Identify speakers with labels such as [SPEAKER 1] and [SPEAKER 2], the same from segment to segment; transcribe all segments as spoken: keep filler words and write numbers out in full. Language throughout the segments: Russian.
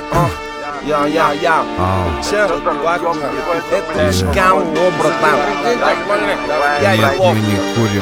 [SPEAKER 1] Я, я, я. Че? Это Чикаго, братан. Я
[SPEAKER 2] Нет, мы не курим.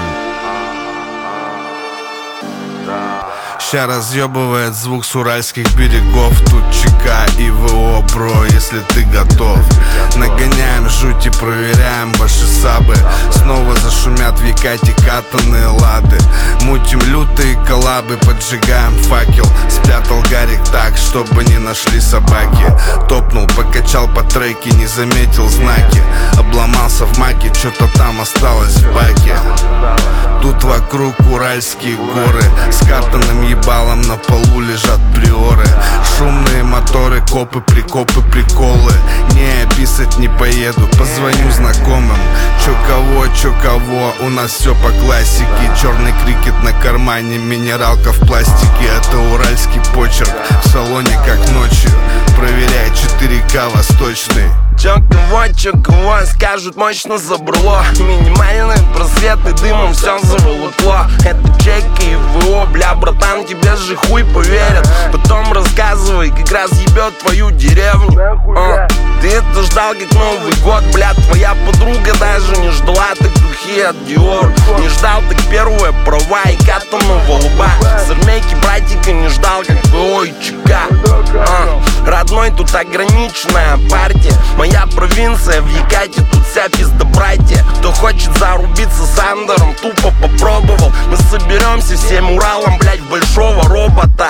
[SPEAKER 2] Ща разъебывает звук с уральских берегов. Тут ЧК и ВО, бро, если ты готов. Нагоняем жуть и проверяем ваши сабы. Снова зашумят в Якате катанные лады. Мутим лютые коллабы, поджигаем факел. Спрятал Гарик так, чтобы не нашли собаки. Топнул, покачал по треке, не заметил знаки. Обломался в маке, что-то там осталось в баке. Тут вокруг уральские горы. С катанным ебалом на полу лежат приоры. Шумные моторы, копы, прикопы, приколы. Не, писать не поеду, позвоню знакомым. Чё кого, чё кого, у нас все по классике. Черный крикет на кармане, минералка в пластике. Это уральский почерк, в салоне как ночью. Проверяй четыре ка восточный.
[SPEAKER 1] Чё кого, чё кого, скажут мощно забрало. Минимальные просветы, дымом все заволокло. Это ЧК и ВО, бля, братан, тебе же хуй поверят. Потом рассказывай, как раз ебет твою деревню. а, Ты это ждал как Новый год, бля, твоя подруга даже не ждала так духи от Диор. Не ждал так первые права и катаного лба. С армейки братика не ждал, как ВО и ЧК. а, Родной тут ограниченная партия. Моя провинция в Якате, тут вся пизда братья. Кто хочет зарубиться с Андером, тупо попробовал. Мы соберемся всем Уралом, блять, в большого робота.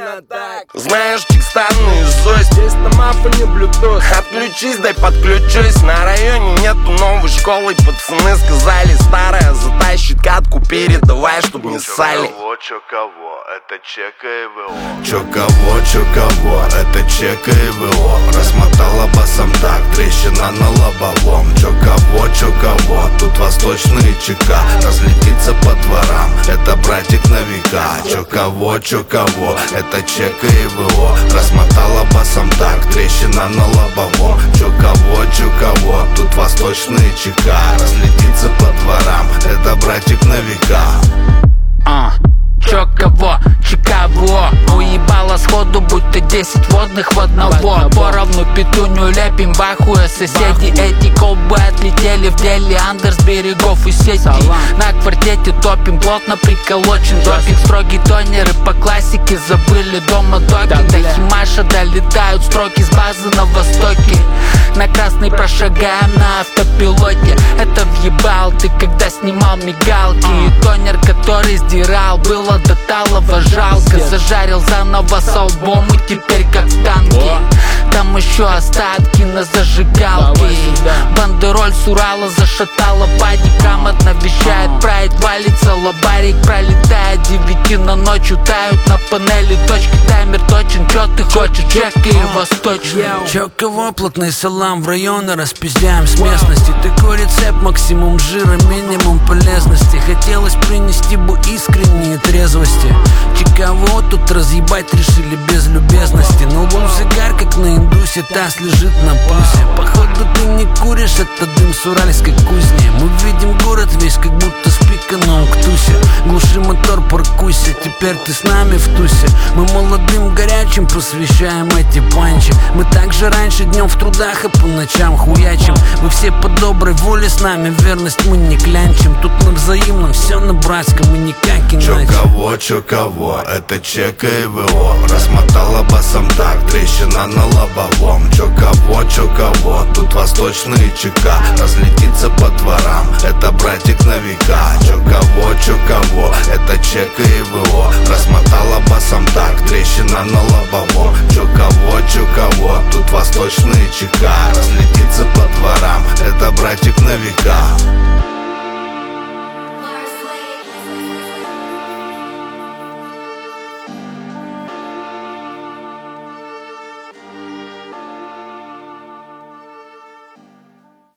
[SPEAKER 1] Знаешь, Чикстан наизусть. Здесь на мафоне блютуз. Отключись, дай подключусь. На районе нету новой школы. Пацаны сказали, старая затащит катку. Передавай, чтоб не ссали.
[SPEAKER 2] Чё кого, это ЧК и ВО. Чё кого, чё кого, это ЧК и ВО. Размотала басом так, трещина на лобовом. Чё кого, чё кого, тут восточные ЧК. Разлетится по дворам, это братик на века. Чё кого, чё кого, это ЧК и ВО. Размотала басом так, трещина на лобовом. Чё кого, чё кого, тут восточные ЧК. Разлетится по дворам, это братик на века.
[SPEAKER 3] А, чё кого, ЧК ВО. Уебало сходу, будто десять водных в одного. Поровну петуню лепим, бахуя соседи. Эти колбы отлетели в деле, Андер с берегов и сети. На квартете топим, плотно приколочен допинг. Строгий тонеры по классике, забыли дома доки. До Химаша долетают строки с базы на востоке. На красный прошагаем на автопилоте. Это въебал ты, когда снимал мигалки. И тонер, который сдирал, было до талого жалко. Зажарил заново с албом и теперь как в танке. Там еще остатки на зажигалке. Бандероль с Урала зашатала падик. Грамотно вещает прайд, валится лобарик. Пролетает девяти на ночь, тают на панели точки. Таймер точен, чё ты хочешь, ЧК и восточный.
[SPEAKER 4] Чё кого, плотный салам в районы распиздяем с местности. Такой рецепт, максимум жира, минимум полезности. Хотелось принести бы искренние трезвости. Чикаго тут разъебать решили без любезности. На лбу загар, как на индусе, таз лежит на пульсе. Походу ты не куришь, это дым с уральской кузни. Мы видим город весь, как будто с пика на Уктусе. Глуши мотор, паркуйся, теперь ты с нами в тусе. Мы молодым горячим посвящаем эти панчи. Мы также раньше днем в трудах и по ночам хуячим. Вы все по доброй воле с нами, верность мы не клянчим. Тут на взаимном, все на братском и никак иначе.
[SPEAKER 2] Чё кого, чё кого, это ЧК и ВО. Размотала басом так, трещина на лобовом. Чё кого, чё кого, тут восточные ЧК. Разлетится по дворам, это братик на века. Чё кого, чё кого, это ЧК и ВО. Размотала басом так, трещина на лобовом. Чё кого, чё кого, тут восточные ЧК. Разлетится по дворам, это братик на века.